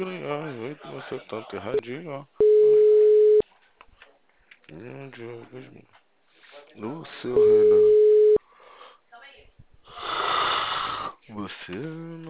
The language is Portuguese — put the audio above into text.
Ai, você tanto erradinho. No seu Renan. Você